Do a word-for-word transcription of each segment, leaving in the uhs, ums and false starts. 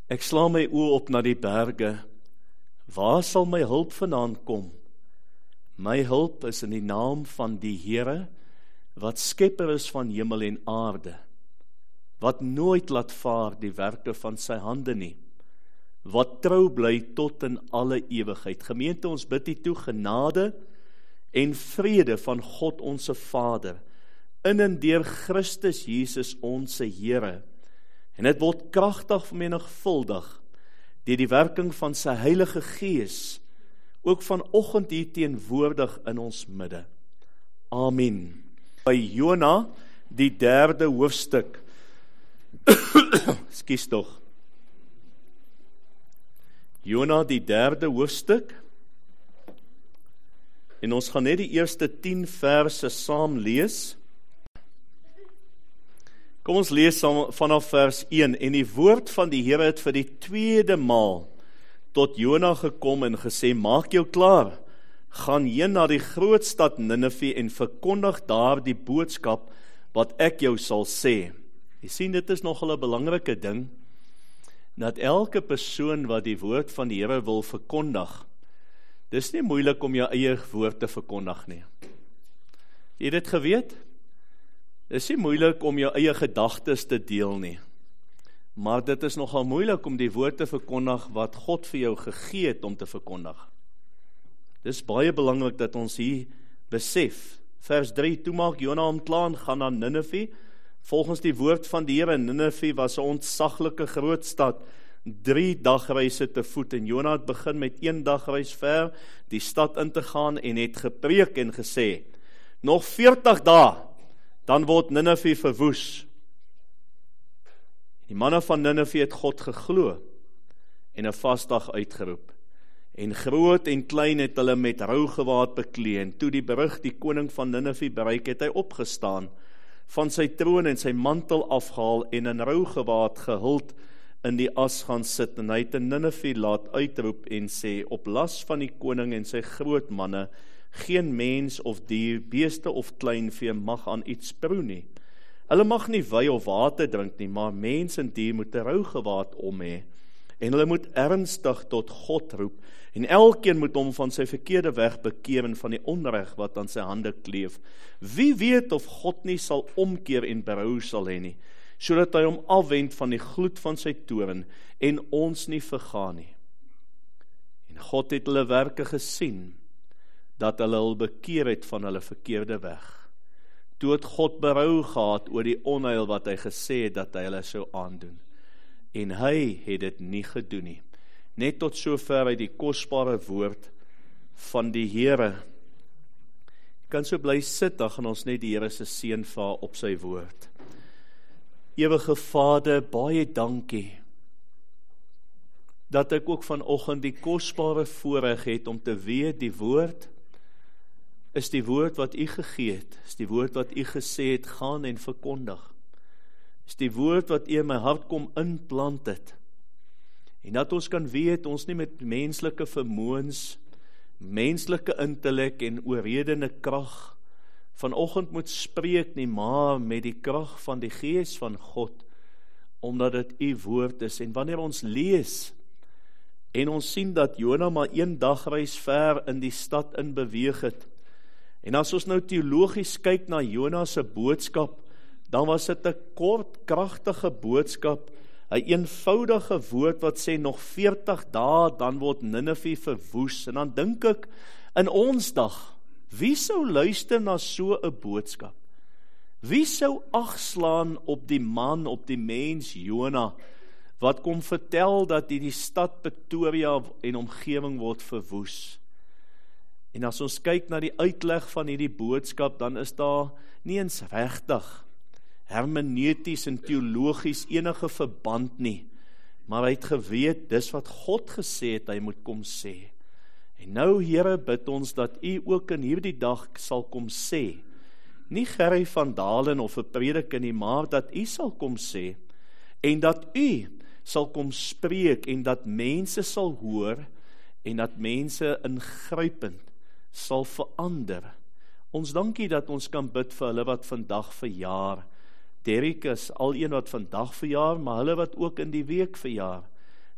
Ek slaan my oë op na die berge. Waar sal my hulp vandaan kom? My hulp is in die naam van die Here, wat skepper is van hemel en aarde, wat nooit laat vaar die werke van sy hande nie, wat trou bly tot in alle ewigheid. Gemeente, ons bid U toe genade en vrede van God onse Vader, in en deur Christus Jesus onse Here, en dit word kragtig vermenigvuldig deur die werking van sy Heilige Gees, ook vanoggend hier teenwoordig in ons midde. Amen. By Jona, die derde hoofstuk. Ekskuus tog. Jona, die derde hoofstuk. En ons gaan net die eerste tien verse saam lees. Kom ons lees vanaf vers een. En die woord van die Here het vir die tweede maal tot Jona gekom en gesê, maak jou klaar, gaan heen na die groot stad Ninive en verkondig daar die boodskap wat ek jou sal sê. Jy sien, dit is nogal 'n belangrike ding, dat elke persoon wat die woord van die Here wil verkondig, dis nie moeilik om jou eie woord te verkondig nie. Jy het dit geweet? Dis nie moeilik om jou eie gedagtes te deel nie. Maar dit is nogal moeilik om die woord te verkondig wat God vir jou gegee het om te verkondig. Dis baie belangrik dat ons hier besef. Vers drie, toe maak Jona hom klaar en gaan na Ninive. Volgens die woord van die Here, Ninive was 'n ontsaglike groot stad, drie dagreise te voet, en Jona het begin met een dagreis ver die stad in te gaan en het gepreek en gesê, nog veertig dae, dan word Ninive verwoes. Die manne van Ninive het God geglo en 'n vasdag uitgeroep. En groot en klein het hulle met rougewaad beklee, en toe die berig die koning van Ninive bereik, het hy opgestaan van sy troon en sy mantel afgehaal en in rougewaad gehuld in die as gaan sit, en hy het in Ninive laat uitroep en sê, op las van die koning en sy groot manne, geen mens of dier, beeste of kleinvee mag aan iets proe nie. Hulle mag nie wyn of water drink nie, maar mens en dier moet 'n rougewaad om hê, en hulle moet ernstig tot God roep, en elkeen moet hom van sy verkeerde weg bekeer en van die onreg wat aan sy hande kleef. Wie weet of God nie sal omkeer en berou sal hê nie, sodat hy hom afwend van die gloed van sy toorn en ons nie vergaan nie. En God het hulle werke gesien, dat hulle hul bekeer het van hulle verkeerde weg. Toe het God berou gehad oor die onheil wat hy gesê het dat hy hulle sou aandoen. En hy het dit nie gedoen nie. Net tot sover uit die kosbare woord van die Here. Jy kan so bly sit, dan gaan ons net die Here se seën vaar op sy woord. Ewige Vader, baie dankie, dat ek ook vanoggend die kosbare voorreg het om te weet, die woord is die woord wat U gegee het, is die woord wat U gesê het, gaan en verkondig, is die woord wat U in my hart kom inplant het, en dat ons kan weet, ons nie met menslike vermoëns, menslike intellek en oorredende krag, vanoggend moet spreek nie, maar met die krag van die Gees van God, omdat dit U woord is, en wanneer ons lees, en ons sien dat Jona maar een dagreis ver in die stad in beweeg het, en as ons nou teologies kyk na Jona se boodskap, dan was dit 'n kort, kragtige boodskap, 'n eenvoudige woord wat sê nog veertig dae, dan word Ninive verwoes, en dan dink ek, in ons dag, wie sou luister na so 'n boodskap? Wie sou agslaan op die man, op die mens Jona, wat kom vertel dat die, die stad Pretoria en omgewing word verwoes? En as ons kyk na die uitleg van hierdie boodskap, dan is daar nie eens regtig hermeneuties en teologies enige verband nie, maar hy het geweet, dis wat God gesê het, hy moet kom sê. En nou, Here, bid ons dat U ook in hierdie dag sal kom sê, nie Gerry van Dalen of 'n prediker nie, maar dat U sal kom sê, en dat U sal kom spreek, en dat mense sal hoor, en dat mense ingrypend sal verander. Ons dankie dat ons kan bid vir hulle wat vandag verjaar. Derek is al een wat vandag verjaar, maar hulle wat ook in die week verjaar.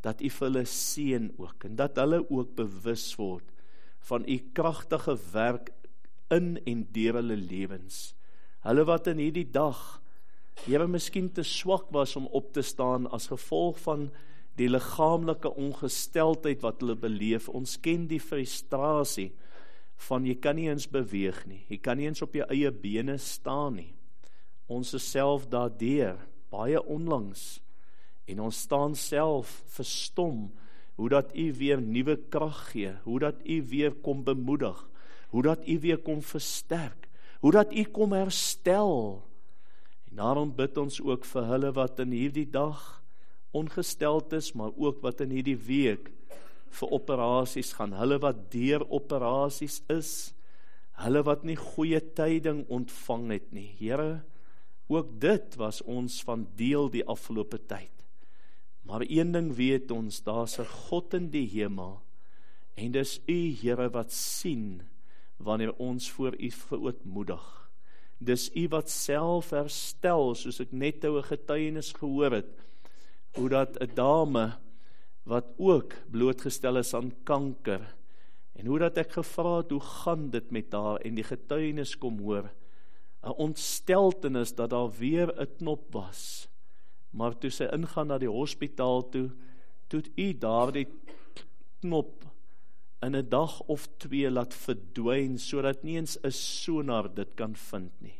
dat u vir hulle seën ook, en dat hulle ook bewus word van u kragtige werk in en deur hulle lewens. Hulle wat in hierdie dag, Here, miskien te swak was om op te staan as gevolg van die liggaamlike ongesteldheid wat hulle beleef. Ons ken die frustrasie van jy kan nie eens beweeg nie, jy kan nie eens op jou eie bene staan nie. Ons is self daardeur, baie onlangs, en ons staan self verstom, hoe dat u weer nuwe krag gee, hoe dat u weer kom bemoedig, hoe dat u weer kom versterk, hoe dat u kom herstel. En daarom bid ons ook vir hulle wat in hierdie dag ongesteld is, maar ook wat in hierdie week vir operasies gaan, hulle wat deur operasies is, hulle wat nie goeie tyding ontvang het nie. Here, ook dit was ons van deel die afgelope tyd. Maar een ding weet ons, daar's 'n God in die hemel, en dis u, Here, wat sien wanneer ons voor u verootmoedig. Dis u wat self herstel, soos ek net nou 'n getuienis gehoor het, hoe dat 'n dame wat ook blootgestel is aan kanker, en hoe dat ek gevra het, hoe gaan dit met haar, en die getuienis kom hoor, 'n ontsteltenis dat daar weer 'n knop was, maar toe sy ingaan na die hospitaal toe, toe het u daardie knop in 'n dag of twee laat verdwyn, sodat nie eens 'n sonar dit kan vind nie.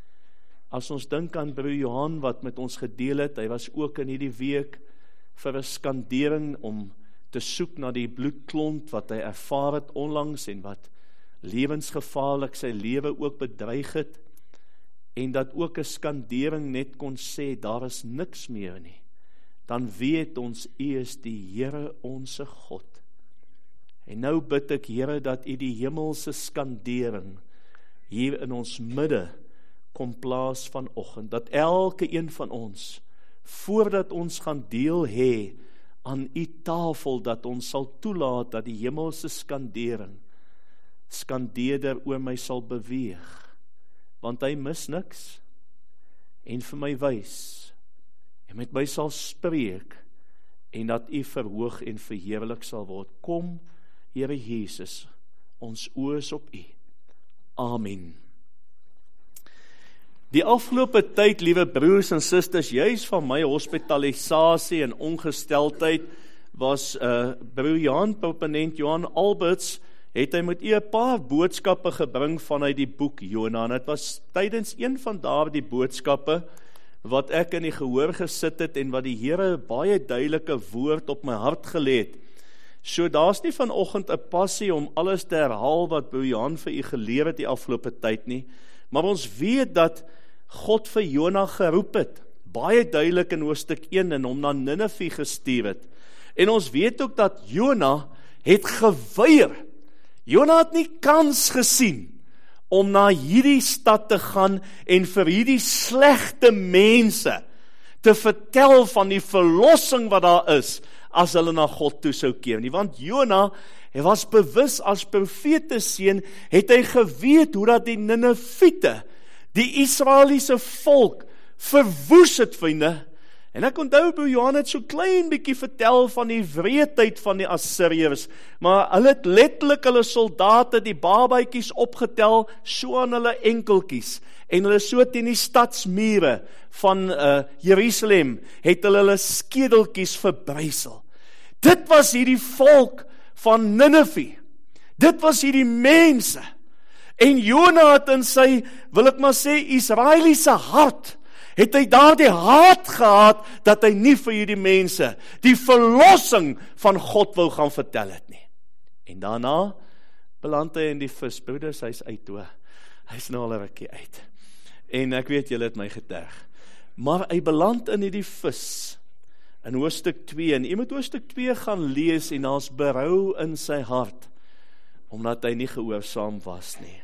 As ons dink aan broer Johan wat met ons gedeel het, hy was ook in hierdie week vir 'n skandering om te soek na die bloedklont wat hy ervaar het onlangs en wat lewensgevaarlik sy lewe ook bedreig het, en dat ook 'n skandering net kon sê, daar is niks meer nie, dan weet ons, u is die Here onse God. En nou bid ek, Here, dat u die hemelse skandering hier in ons midde kom plaas vanoggend, dat elke een van ons, voordat ons gaan deel hê aan u tafel, dat ons sal toelaat dat die hemelse skandering, skandeerder oor my sal beweeg, want hy mis niks, en vir my wys, en met my sal spreek, en dat u verhoog en verheerlik sal word. Kom, Here Jesus, ons oë is op u. Amen. Die afgelope tyd, liewe broers en susters, juis van my hospitalisasie en ongesteldheid, was uh, broer Johan, proponent Johan Alberts, het hy met u 'n paar boodskappe gebring vanuit die boek Jona, en het was tydens een van daardie boodskappe, wat ek in die gehoor gesit het, en wat die Here baie duidelike woord op my hart gelê het. So daar's nie vanoggend 'n passie om alles te herhaal wat broer Johan vir u geleer het die afgelope tyd nie, maar ons weet dat God vir Jona geroep het, baie duidelik in hoofstuk een, en hom na Ninive gestuur het. En ons weet ook dat Jona het geweier. Jona het nie kans gesien om na hierdie stad te gaan en vir hierdie slegte mense te vertel van die verlossing wat daar is, as hulle na God toe sou keer nie. Want Jona, hy was bewus as profeteseun, het hy geweet hoe dat die Niniviete, die Israeliese volk, verwoes het, vriende. En ek onthou, broer Johan het so klein bietjie vertel van die wreedheid van die Assiriërs, maar hulle het letterlik hulle soldate, die babaitjies opgetel, so aan hulle enkeltjies, en hulle so teen die stadsmure van uh, Jerusalem, het hulle hulle skedeltjies verbrysel. Dit was hierdie volk van Ninive, dit was hierdie mense, en Jona het in sy, wil ek maar sê, Israeliese hart, het hy daar die haat gehad, dat hy nie vir hierdie mense die verlossing van God wou gaan vertel het nie. En daarna beland hy in die vis, broeders, hy is uit toe, hy is nou al 'n rukkie uit, en ek weet julle het my geterg, maar hy beland in die vis, in hoofstuk twee, en jy moet hoofstuk twee gaan lees, en daar's berou in sy hart, omdat hy nie gehoorsaam was nie.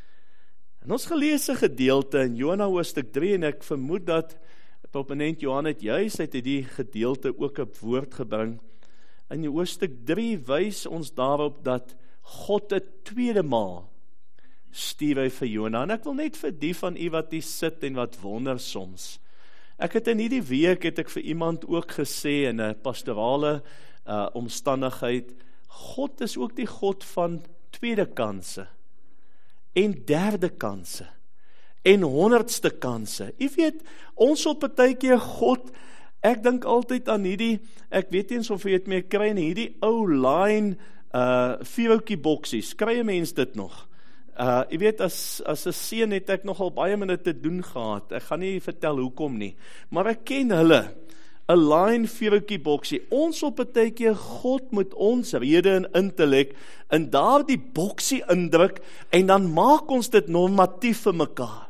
En ons geleese gedeelte in Jona hoofstuk drie, en ek vermoed dat proponent Johan het juis uit die gedeelte ook 'n woord gebring. In hoofstuk drie wys ons daarop dat God 'n tweede maal stuur hy vir Jona, en ek wil net vir die van u wat hier sit en wat wonder soms. Ek het in hierdie week, het ek vir iemand ook gesê, in 'n pastorale uh, omstandigheid. God is ook die God van tweede kanse, en derde kanse, en honderdste kanse. Jy weet, ons op partykeer God, ek dink altyd aan hierdie, ek weet eens of jy het mee kry, en hierdie ou line, uh, vierhoutjie boksies, kry jy mens dit nog? Uh, jy weet, as, as 'n seun het ek nogal baie met dit te doen gehad, ek gaan nie vertel hoekom nie, maar ek ken hulle, 'n line vierhoutjie boksie, ons op 'n tydjie, God moet ons rede en intellek in daardie boksie indruk, en dan maak ons dit normatief vir mekaar.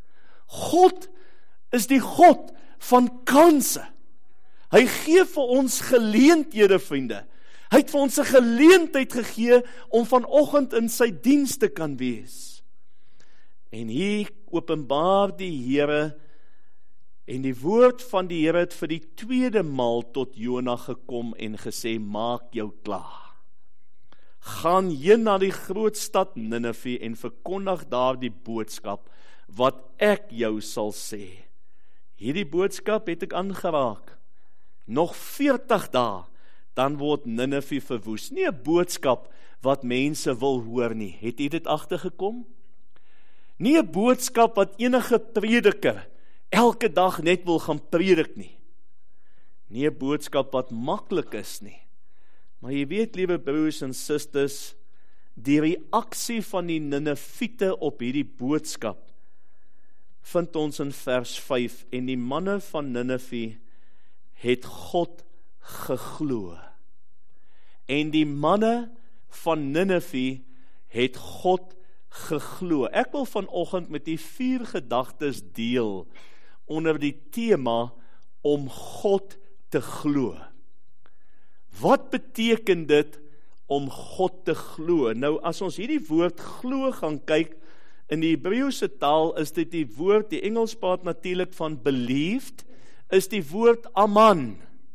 God is die God van kanse, hy gee vir ons geleenthede, vriende, hy het vir ons 'n geleentheid gegee om vanoggend in sy diens te kan wees. En hier openbaar die Here, en die woord van die Here het vir die tweede maal tot Jona gekom en gesê, maak jou klaar. Gaan heen na die groot stad Ninive en verkondig daar die boodskap wat ek jou sal sê. Hierdie boodskap het ek aangeraak. Nog veertig dae, dan word Ninive verwoes. Nie 'n boodskap wat mense wil hoor nie. Het jy dit agtergekom? Nie 'n boodskap wat enige prediker elke dag net wil gaan predik nie. Nie 'n boodskap wat maklik is nie. Maar jy weet, liewe broers en susters, die reaksie van die Ninivite op hierdie boodskap vind ons in vers vyf, en die manne van Ninive het God geglo. En die manne van Ninive het God geglo. Ek wil vanoggend met die vier gedagtes deel onder die tema om God te glo. Wat beteken dit om God te glo? Nou, as ons hierdie woord glo gaan kyk, in die Hebreëse taal is dit die woord, die Engels praat natuurlik van believed, is die woord aman.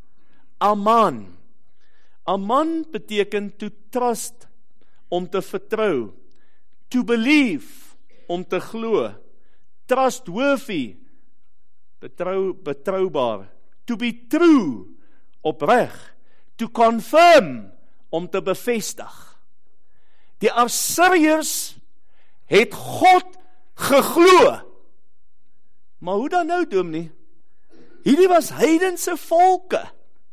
Aman. Aman beteken to trust, om te vertrou. To believe, om te glo. Trustworthy, betrou, betroubaar. To be true, opreg. To confirm, om te bevestig. Die Assiriërs het God geglo. Maar hoe dan nou, dominee? Hierdie was heidense volke.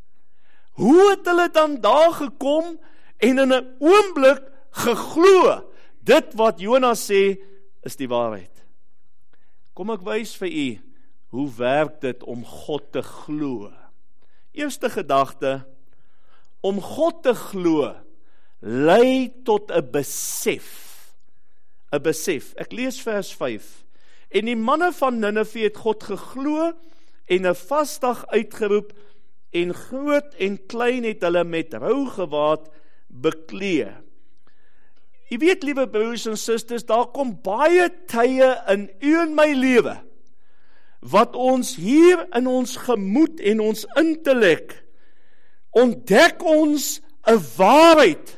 Hoe het hulle dan daar gekom en in 'n oomblik geglo? Dit wat Jona sê is die waarheid. Kom ek wys vir u, hoe werk dit om God te glo? Eerste gedagte, om God te glo, lei tot 'n besef. 'n besef. Ek lees vers vyf. En die manne van Ninive het God geglo en 'n vasdag uitgeroep, en groot en klein het hulle met rou gewaad beklee. Jy weet, liewe broers en susters, daar kom baie tye in u en my lewe, wat ons hier in ons gemoed en ons intellek, ontdek ons 'n waarheid,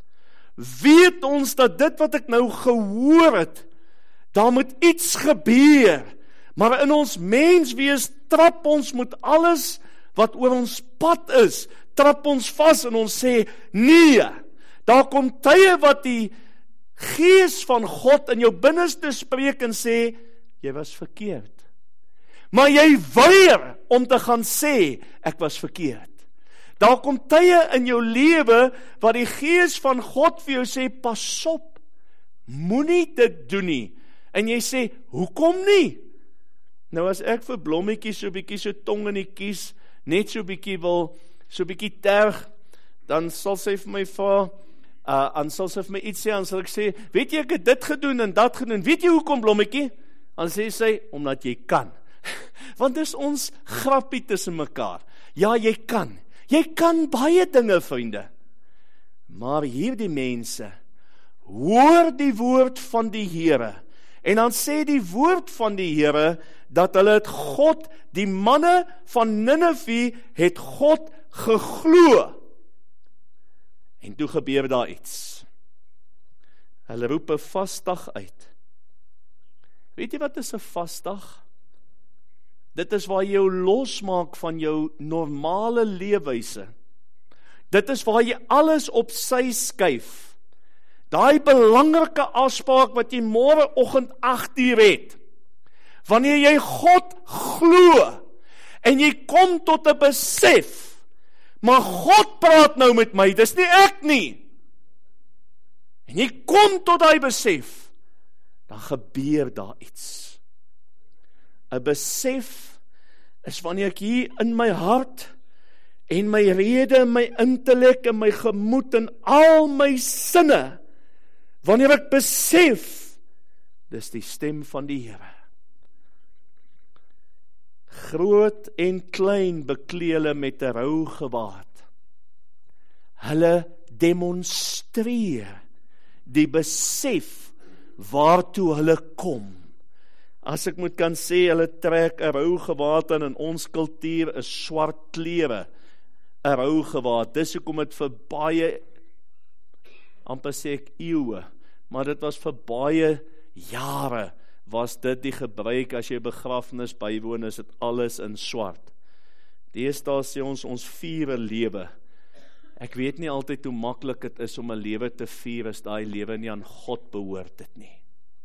weet ons dat dit wat ek nou gehoor het, daar moet iets gebeur, maar in ons menswees trap ons met alles wat oor ons pad is, trap ons vas en ons sê, nee, daar kom tye wat die Gees van God in jou binneste spreek en sê, jy was verkeerd. Maar jy weier om te gaan sê, ek was verkeerd. Daar kom tye in jou lewe waar die Gees van God vir jou sê, pas op, moenie dit doen nie. En jy sê, hoekom nie? Nou as ek vir Blommetjie so bietjie so tong in die kies, net so bietjie wil, so bietjie terg, dan sal sy vir my vra, uh, dan sal sy vir my iets sê, dan sal ek sê, weet jy, ek het dit gedoen en dat gedoen, weet jy hoekom, Blommetjie? Dan sê sy, omdat jy kan. Want dis ons grappie tussen mekaar. Ja, jy kan. Jy kan baie dinge, vriende. Maar hierdie mense hoor die woord van die Here. En dan sê die woord van die Here dat hulle het God, die manne van Ninive het God geglo. En toe gebeur daar iets. Hulle roep 'n vasdag uit. Weet jy wat is 'n vasdag? Dit is waar jy jou losmaak van jou normale leefwyse. Dit is waar jy alles op sy skuif. Daai belangrike afspraak wat jy môreoggend agt uur het. Wanneer jy God glo, en jy kom tot 'n besef, maar God praat nou met my, dis nie ek nie. En jy kom tot daai besef, dan gebeur daar iets. 'n Besef is wanneer ek hier in my hart, en my rede, en my intellek, en my gemoed, en al my sinne, wanneer ek besef, dis die stem van die Here. Groot en klein beklee hulle met 'n rou gewaad. Hulle demonstreer die besef waartoe hulle kom. As ek moet kan sê, hulle trek 'n rou gewaad aan. In ons kultuur is swart klere 'n rou gewaad. Dis hoekom dit vir baie, amper sê ek eeue, maar dit was vir baie jare, was dit die gebruik. As jy begrafnis bywoon, is dit alles in swart. Deesdae sê ons, ons vier 'n lewe. Ek weet nie altyd hoe maklik dit is om 'n lewe te vier, as daai lewe nie aan God behoort dit nie.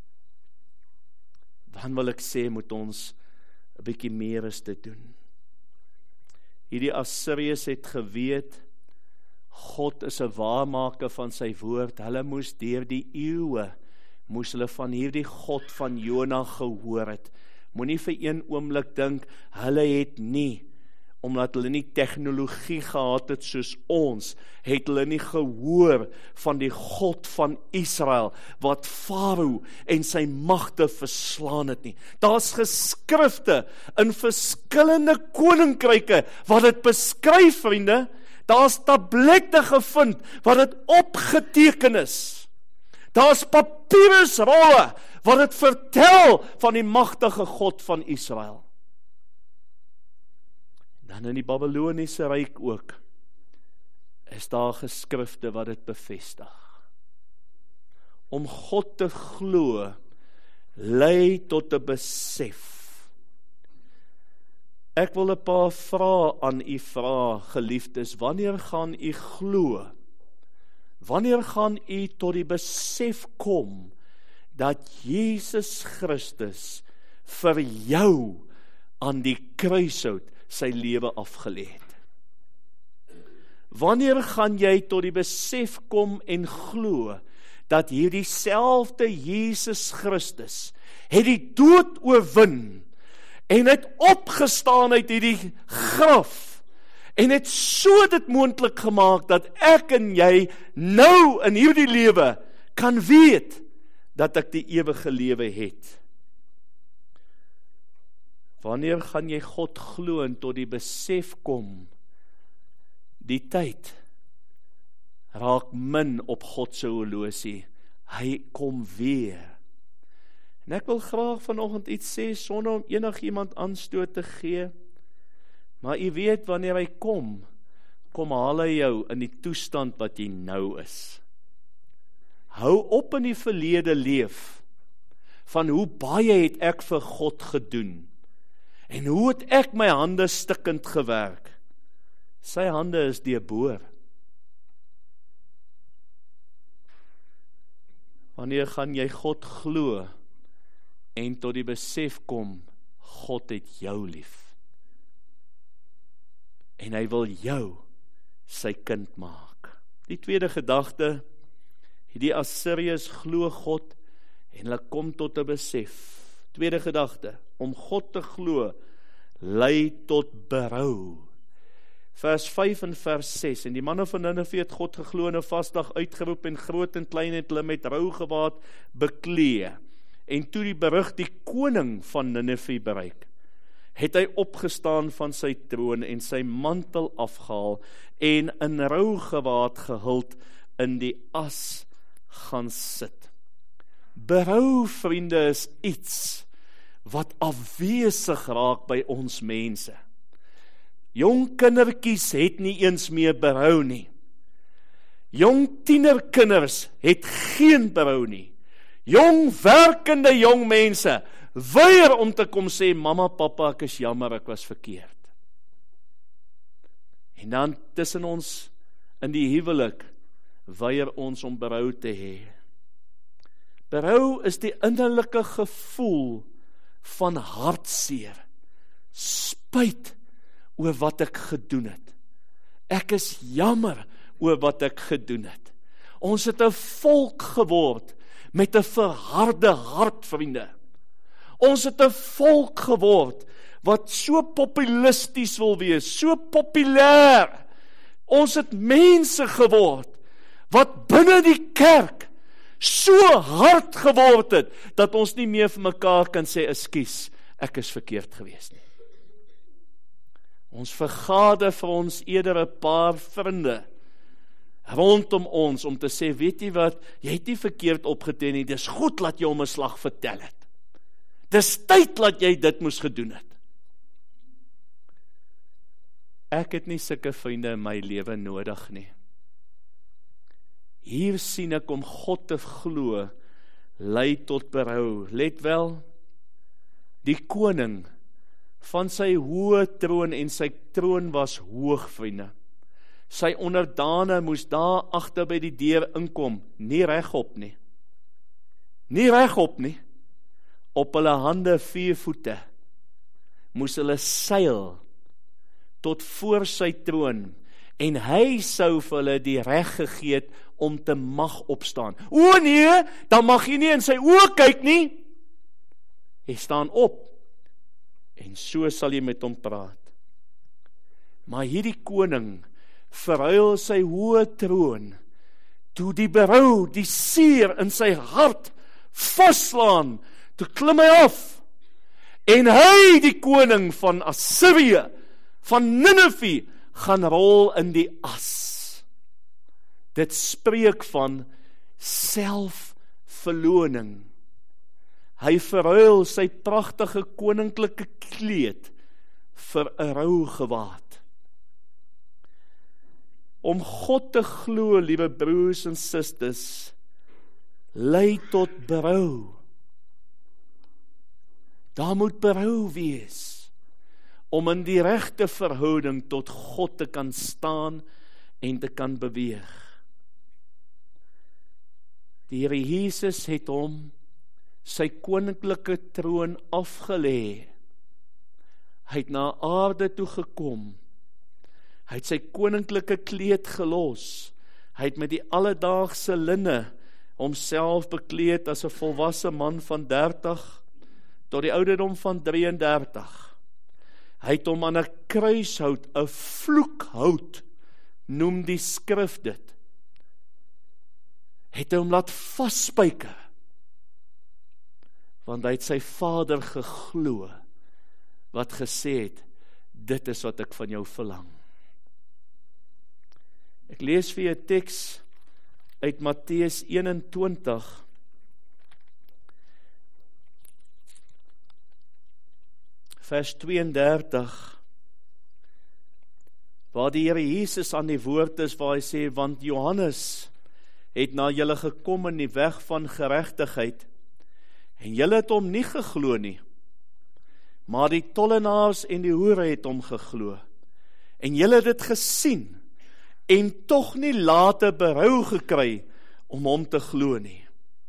Dan wil ek sê, moet ons 'n bietjie meer is te doen. Hierdie Assiriërs het geweet, God is 'n waarmaker van sy woord. Hulle moes deur die eeue, moes hulle van hierdie God van Jona gehoor het. Moenie vir een oomblik dink, hulle het nie, omdat hulle nie tegnologie gehad het soos ons, het hulle nie gehoor van die God van Israel, wat Farao en sy magte verslaan het nie. Daar's geskrifte in verskillende koninkryke, wat dit beskryf, vriende. Daar's tablette gevind, wat dit opgeteken is. Daar's papyrusrolle, wat dit vertel van die magtige God van Israel. Dan in die Babyloniese ryk ook, is daar geskrifte wat dit bevestig. Om God te glo, lei tot 'n besef. Ek wil 'n paar vrae aan u vra, geliefdes. Wanneer gaan u glo? Wanneer gaan u tot die besef kom, dat Jesus Christus vir jou aan die kruishout sy lewe afgelê het? Wanneer gaan jy tot die besef kom en glo, dat hierdie selfde Jesus Christus het die dood oorwin, en het opgestaan uit hierdie graf, en het so dit moontlik gemaak, dat ek en jy nou in hierdie lewe kan weet, dat ek die ewige lewe het. Wanneer gaan jy God glo en tot die besef kom, die tyd raak min op God se horlosie, hy kom weer. En ek wil graag vanoggend iets sê, sonder om enig iemand aanstoot te gee, maar jy weet, wanneer hy kom, kom haal hy jou in die toestand wat jy nou is. Hou op in die verlede leef, van hoe baie het ek vir God gedoen, en hoe het ek my hande stikkend gewerk. Sy hande is deurboor. Wanneer gaan jy God glo, en tot die besef kom, God het jou lief. En hy wil jou sy kind maak. Die tweede gedagte, die Assiriërs glo God, en hulle kom tot 'n besef. Tweede gedagte, om God te glo, lei tot berou. Vers vyf en vers ses, en die manne van Ninive het God geglo en 'n vasdag uitgeroep, en groot en klein het hulle met rou gewaad beklee. En toe die berig die koning van Ninive bereik, het hy opgestaan van sy troon en sy mantel afgehaal, en in rou gewaad gehuld in die as gaan sit. Berou, vriende, is iets wat afwesig raak by ons mense. Jong kindertjies het nie eens meer berou nie. Jong tienerkinders het geen berou nie. Jong werkende jong mense weier om te kom sê, mamma, papa, ek is jammer, ek was verkeerd. En dan tussen ons in die huwelik weier ons om berou te hê. Berou is die innerlike gevoel van hartseer, spyt oor wat ek gedoen het. Ek is jammer oor wat ek gedoen het. Ons het 'n volk geword met 'n verharde hart, vriende. Ons het 'n volk geword wat so populisties wil wees, so populêr. Ons het mense geword wat binne die kerk so hard geword het, dat ons nie meer vir mekaar kan sê, ekskuus, ek is verkeerd gewees nie. Ons vergader vir ons eerder 'n paar vriende rondom ons, om te sê, weet jy wat, jy het nie verkeerd opgetree nie, dis goed dat jy om 'n slag vertel het. Dis tyd dat jy dit moes gedoen het. Ek het nie sulke vriende in my lewe nodig nie. Hier sien ek om God te glo, lei tot berou. Let wel, die koning van sy hoë troon, en sy troon was hoog, vriende. Sy onderdane moes daar agter by die deur inkom, nie regop nie. Nie regop nie. Op hulle hande vier voete moes hulle seil tot voor sy troon, en hy sou vir hulle die reg gegee het om te mag opstaan. O nee, dan mag jy nie in sy oë kyk nie. Hy staan op, en so sal jy met hom praat. Maar hierdie koning verhuil sy hoë troon, toe die berou, die seer in sy hart vaslaan, toe klim hy af, en hy, die koning van Assirië, van Nineve, gaan rol in die as. Dit spreek van selfverloning. Hy verruil sy pragtige koninklike kleed vir 'n rougewaad. Om God te glo, liewe broers en susters, lei tot berou. Daar moet berou wees, om in die regte verhouding tot God te kan staan en te kan beweeg. Die Here Jesus het hom sy koninklike troon afgelê. Hy het na aarde toe gekom. Hy het sy koninklike kleed gelos. Hy het met die alledaagse linne homself bekleed as 'n volwasse man van dertig tot die ouderdom van drie en dertig. Hy het hom aan 'n kruishout, 'n vloekhout, noem die skrif dit. Het hom laat vasspyker, want hy het sy Vader geglo, wat gesê het, dit is wat ek van jou verlang. Ek lees vir 'n teks uit Matteus eenentwintig, vers tweeëndertig, waar die Here Jesus aan die woord is, waar hy sê, want Johannes het na julle gekom in die weg van geregtigheid, en julle het hom nie geglo nie, maar die tollenaars en die hoere het hom geglo, en julle het dit gesien, en tog nie later berou gekry om hom te glo nie.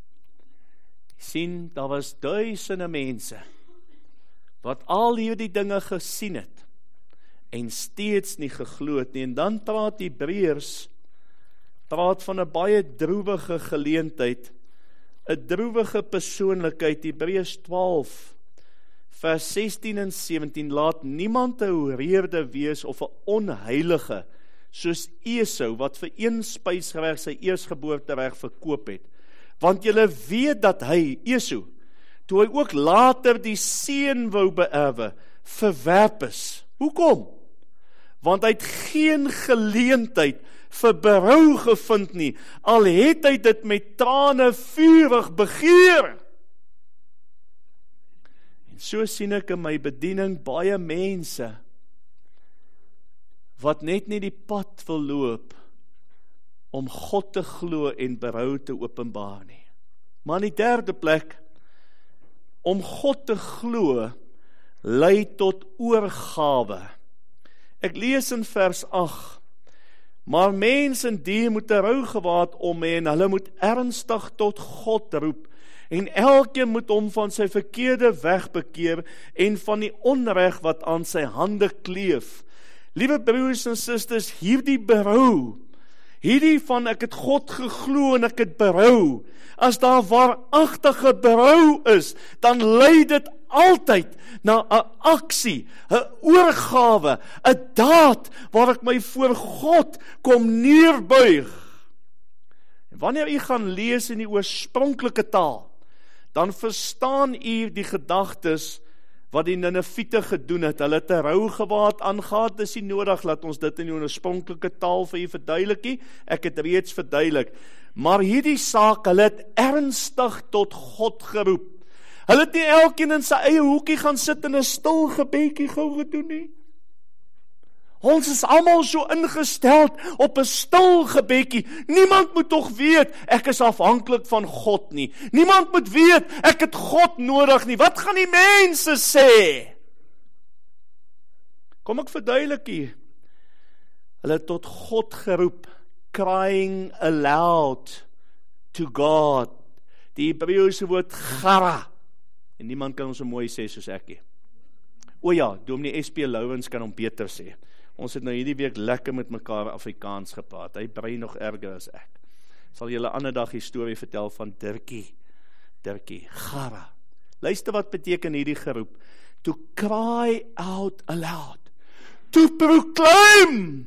Sien, daar was duisende mense, wat al hierdie dinge gesien het, en steeds nie geglo het nie. En dan praat Hebreërs, praat van 'n baie droewige geleentheid, 'n droewige persoonlikheid. Hebreërs twaalf, vers sestien en sewentien, laat niemand 'n hoereerde wees of 'n onheilige, soos Esau, wat vir een spysgereg sy eersgeboortereg verkoop het. Want julle weet dat hy, Esau, toe hy ook later die seën wou beerwe, verwerp is. Hoekom? Want hy het geen geleentheid vir berou gevind nie, al het hy dit met trane vurig begeer. En so sien ek in my bediening baie mense, wat net nie die pad wil loop, om God te glo en berou te openbaar nie. Maar in die derde plek, om God te glo, lei tot oorgawe. Ek lees in vers agt, Maar mens en dier moet 'n rougewaad om hê en hulle moet ernstig tot God roep. En elkeen moet hom van sy verkeerde weg bekeer en van die onreg wat aan sy hande kleef. Liewe broers en susters, hierdie berou, hierdie van ek het God geglo en ek het berou, as daar waaragtige berou is, dan lei dit altyd na 'n aksie, 'n oorgawe, 'n daad waar ek my voor God kom neerbuig. En wanneer u gaan lees in die oorspronklike taal, dan verstaan u die gedagtes wat die Nineviete gedoen het. Hulle het 'n rougewaad aangetree, dis nie nodig, laat ons dit in die oorspronklike taal vir u verduidelik nie, ek het reeds verduidelik. Maar hierdie saak, hulle het ernstig tot God geroep. Hulle het nie elkeen in sy eie hoekie gaan sit en 'n stil gebedjie gou gedoen nie. Ons is almal so ingestel op 'n stil gebedjie. Niemand moet tog weet, ek is afhanklik van God nie. Niemand moet weet, ek het God nodig nie. Wat gaan die mense sê? Kom ek verduidelik hier. Hulle het tot God geroep, crying aloud to God. Die Hebreëse woord gara. En niemand kan ons so mooi sê soos ek nie. O ja, Dominee S P Louwens kan hom beter sê. Ons het nou hierdie week lekker met mekaar Afrikaans gepraat. Hy brei nog erger as ek. Sal julle 'n ander dag die storie vertel van Dirkie. Dirkie, gara. Luister wat beteken hierdie geroep. To cry out aloud. To proclaim.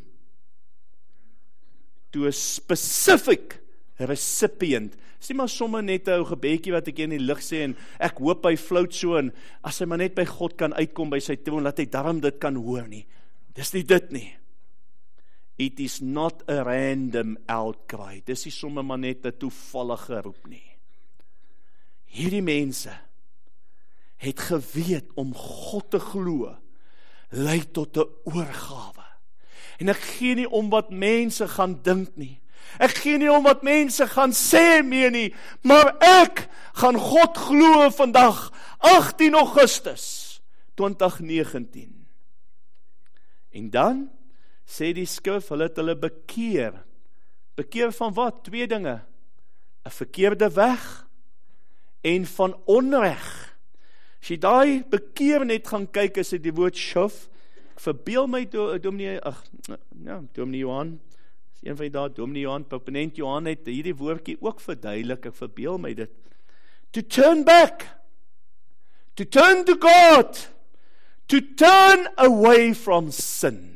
To a specific recipient. Dis nie maar sommer net 'n ou gebedjie wat ek in die lug sê en ek hoop hy float so en as hy maar net by God kan uitkom by sy troon, laat hy darm dit kan hoor nie. Dis nie dit nie. It is not a random outcry. Dis nie sommer maar net 'n toevallige roep nie. Hierdie mense het geweet om God te glo, lei tot 'n oorgawe. En ek gee nie om wat mense gaan dink nie. Ek gee nie om wat mense gaan sê meer nie, maar ek gaan God glo vandag, agtien Augustus twintig negentien. En dan sê die skrif, hulle het hulle bekeer. Bekeer van wat? Twee dinge. 'n Verkeerde weg en van onreg. As jy daai bekeer net gaan kyk, as jy die woord shuf, ek verbeel my do, dominee, ag, ja, dominee Johan, een van die daar, dominee Johan, proponent Johan het hierdie woordjie ook verduidelik, ek verbeel my dit. To turn back, to turn to God, to turn away from sin.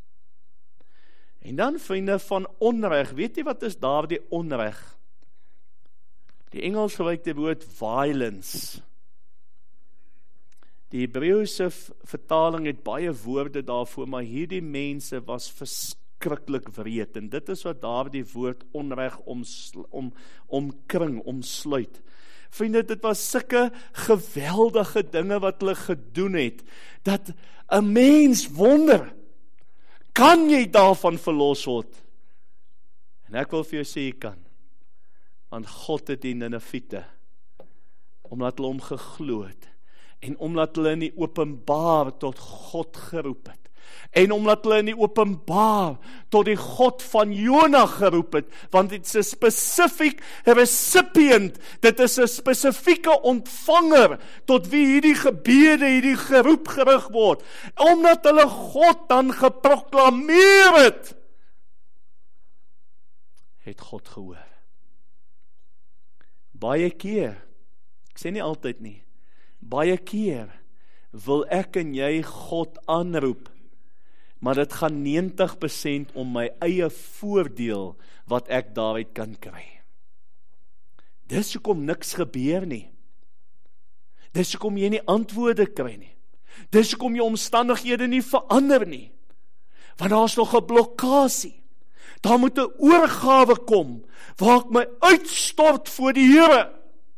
En dan vriende van onreg, weet jy wat is daar die onreg? Die Engels gebruik die woord violence. Die Hebreëse vertaling het baie woorde daarvoor, maar hierdie mense was verskriklik wreed, en dit is wat daar die woord onreg omsl, om, omkring, omsluit. Vriende, dit was sulke geweldige dinge wat hulle gedoen het, dat 'n mens wonder, kan jy daarvan verlos word? En ek wil vir jou sê, jy kan. Want God het die Nineviete, omdat hulle hom geglo het, en omdat hulle in die openbaar tot God geroep het, en omdat hulle in die openbaar tot die God van Jona geroep het, want dit is 'n specific recipient, dit is 'n spesifieke ontvanger, tot wie hierdie gebede, hierdie geroep gerig word, omdat hulle God dan geproklameer het, het God gehoor. Baie keer, ek sê nie altyd nie, baie keer wil ek en jy God aanroep, maar dit gaan negentig persent om my eie voordeel wat ek daaruit kan kry. Dis hoekom niks gebeur nie. Dis hoekom jy nie antwoorde kry nie. Dis hoekom jy omstandighede nie verander nie. Want daar is nog 'n blokkasie. Daar moet 'n oorgawe kom waar ek my uitstort voor die Here.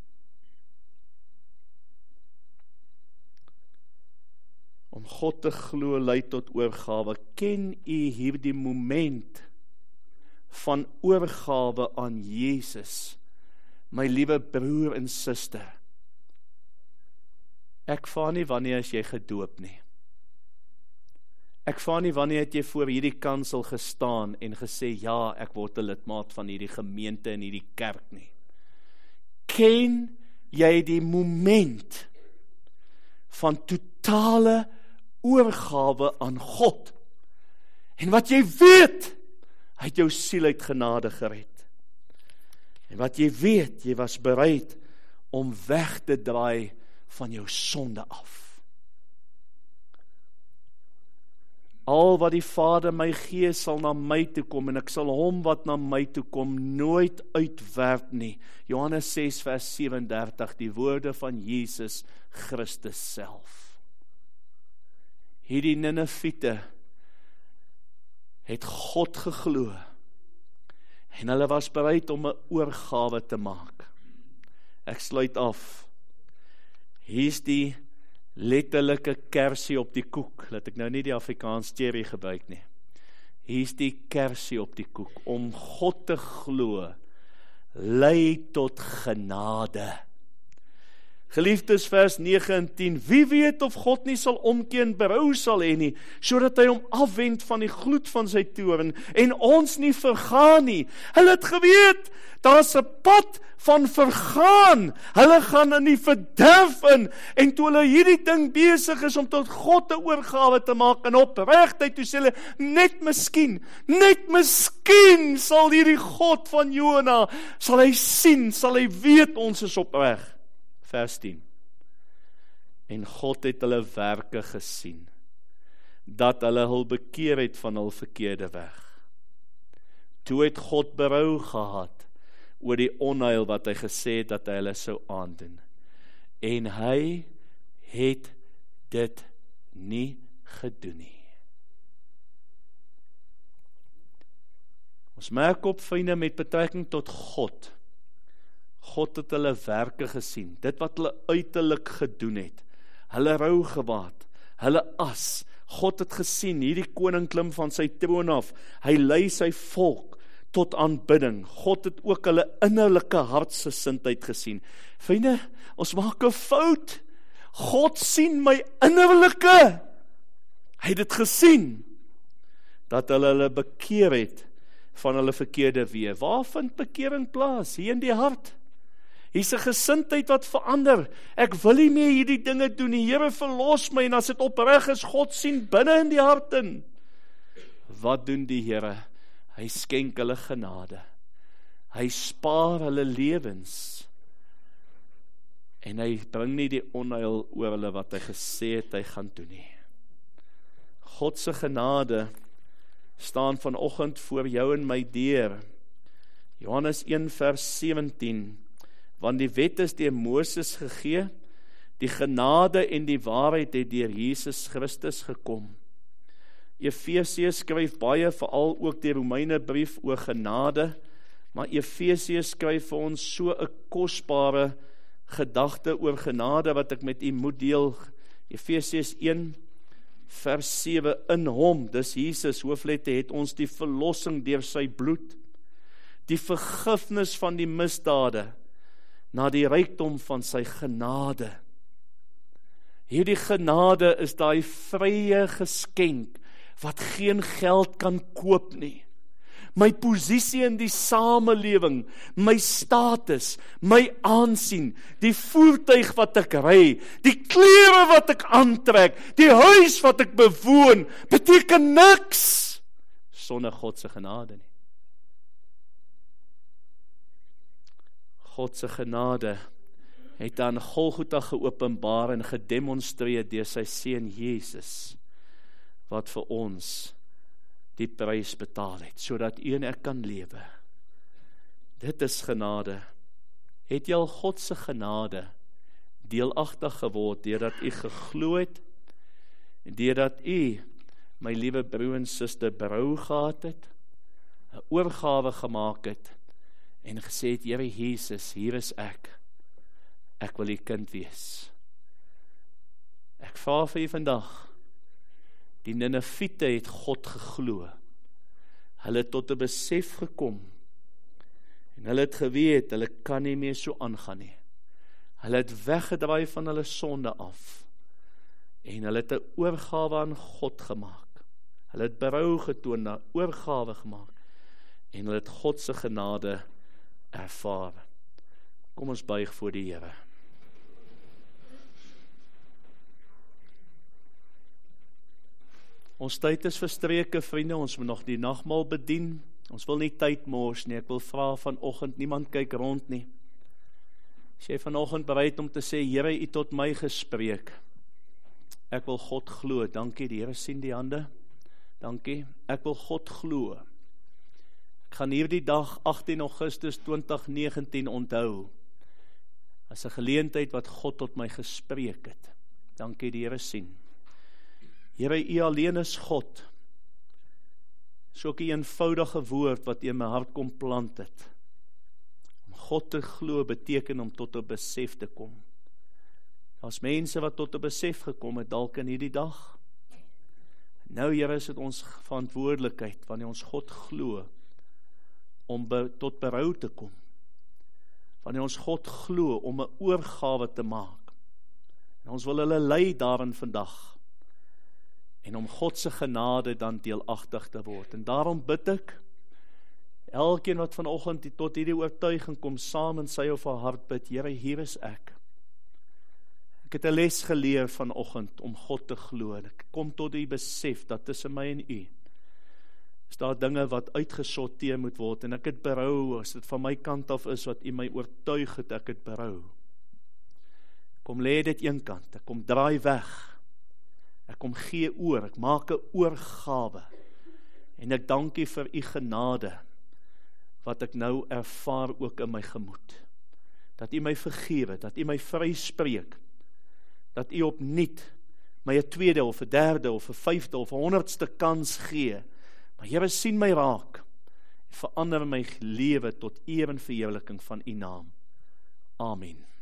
Om God te glo lei tot oorgawe. Ken u hierdie moment van oorgawe aan Jesus, my liewe broer en suster? Ek vra nie wanneer as jy gedoop nie. Ek vra nie wanneer het jy voor hierdie kansel gestaan en gesê, ja, ek word 'n lidmaat van hierdie gemeente en hierdie kerk nie. Ken jy die moment van totale oorgawe aan God? En wat jy weet, hy het jou siel uit genade gered. En wat jy weet, jy was bereid om weg te draai van jou sonde af. Al wat die Vader my gee, sal na my toe kom, en ek sal hom wat na my toe kom, nooit uitwerp nie. Johannes ses vers sewendertig, die woorde van Jesus Christus self. Hierdie Nineviete het God geglo, en hulle was bereid om 'n oorgawe te maak. Ek sluit af. Hier's die letterlike kersie op die koek. Laat ek nou nie die Afrikaans cherry gebruik nie. Hier's die kersie op die koek. Om God te glo, lei tot genade. Geliefdes, vers nege en tien, wie weet of God nie sal omkeer en berou sal hê nie, sodat hy hom afwend van die gloed van sy toorn, en ons nie vergaan nie. Hulle het geweet, daar's 'n pad van vergaan, hulle gaan in die verderf in, en toe hulle hierdie ding besig is om tot God 'n oorgawe te maak, en opregtheid, toe sê hulle, net miskien, net miskien sal hierdie God van Jona, sal hy sien, sal hy weet ons is opreg. Vers tien. En God het hulle werke gesien, dat hulle hul bekeer het van hul verkeerde weg. Toe het God berou gehad oor die onheil wat hy gesê het dat hy hulle sou aandoen. En hy het dit nie gedoen nie. Ons merk op, vriende, met betrekking tot God. God het hulle werke gesien, dit wat hulle uiterlik gedoen het, hulle rou gewaad, hulle as, God het gesien, hierdie koning klim van sy troon af, hy lei sy volk tot aanbidding, God het ook hulle innerlike hartsgesindheid gesien. Vriende, ons maak 'n fout, God sien my innerlike, hy het dit gesien, dat hulle hulle bekeer het van hulle verkeerde weë. Waar vind bekering plaas? Hier in die hart. Hier's 'n gesindheid wat verander. Ek wil nie meer hierdie dinge doen. Die Here verlos my, en as dit opreg is, God sien binne in die hart in. Wat doen die Here? Hy skenk hulle genade. Hy spaar hulle lewens. En hy bring nie die onheil oor hulle wat hy gesê het hy gaan doen nie. God se genade staan vanoggend voor jou en my deur. Johannes een vers sewentien, want die wet is deur Moses gegee, die genade en die waarheid het deur Jesus Christus gekom. Efesiërs skryf baie, veral ook die Romeinebrief oor genade, maar Efesiërs skryf vir ons so 'n kosbare gedagte oor genade wat ek met u moet deel. Efesiërs een vers sewe, in hom, dis Jesus, hooflette, het ons die verlossing deur sy bloed, die vergifnis van die misdade, na die rykdom van sy genade. Hierdie genade is daai vrye geskenk, wat geen geld kan koop nie. My posisie in die samelewing, my status, my aansien, die voertuig wat ek ry, die klere wat ek aantrek, die huis wat ek bewoon, beteken niks sonder God se genade nie. God se genade het aan Golgotha geopenbaar en gedemonstreer deur sy seun Jesus, wat vir ons die prys betaal het, sodat u en ek kan lewe. Dit is genade. Het jy al God se genade deelagtig geword, deurdat u geglo het, en deurdat u, my liewe broer en suster, berou gehad het, 'n oorgawe gemaak het, en gesê het, Here Jesus, hier is ek, ek wil u kind wees. Ek vra vir u vandag, die Nineviete het God geglo, hulle het tot 'n besef gekom, en hulle het geweet, hulle kan nie meer so aangaan nie, hulle het weggedraai van hulle sonde af, en hulle het 'n oorgawe aan God gemaak, Hulle het berou getoon, na oorgawe gemaak, en hulle het God se genade ervaar. Kom ons buig voor die Here. Ons tyd is verstreke, vriende, ons moet nog die nagmaal bedien. Ons wil nie tyd mors nie, ek wil vra vanoggend, niemand kyk rond nie. As jy vanoggend bereid om te sê, Here, U het tot my gespreek. Ek wil God glo, dankie, die Here sien die hande. Dankie, ek wil God glo. Ek gaan hierdie dag, agtien Augustus twintig negentien onthou, as 'n geleentheid wat God tot my gespreek het. Dankie, die Here sien. Here, U alleen is God. So 'n eenvoudige woord wat U in my hart kom plant het. Om God te glo beteken om tot 'n besef te kom. Daar's mense wat tot 'n besef gekom het, dalk in hierdie dag. Nou, Here, is dit ons verantwoordelikheid, wanneer ons God glo, om be, tot berou te kom. Wanneer ons God glo, om 'n oorgawe te maak. En ons wil hulle lei daarin vandag. En om God se genade dan deelagtig te word. En daarom bid ek, elkeen wat vanoggend tot hierdie oortuiging kom, saam in sy of haar hart bid, Here, hier is ek. Ek het 'n les geleer vanoggend om God te glo. Ek kom tot die besef dat tussen my en U is daar dinge wat uitgesorteer moet word, en ek het berou, as dit van my kant af is wat U my oortuig het, ek het berou. Kom lê dit een kant, ek kom draai weg. Ek kom gee oor, ek maak 'n oorgawe, en ek dank U vir U genade, wat ek nou ervaar ook in my gemoed. Dat U my vergewe, dat U my vryspreek, dat U opnuut my 'n tweede of 'n derde of 'n vyfde of 'n honderdste kans gee. Maar Here, sien my raak, verander my lewe tot eer en verheerliking van U naam. Amen.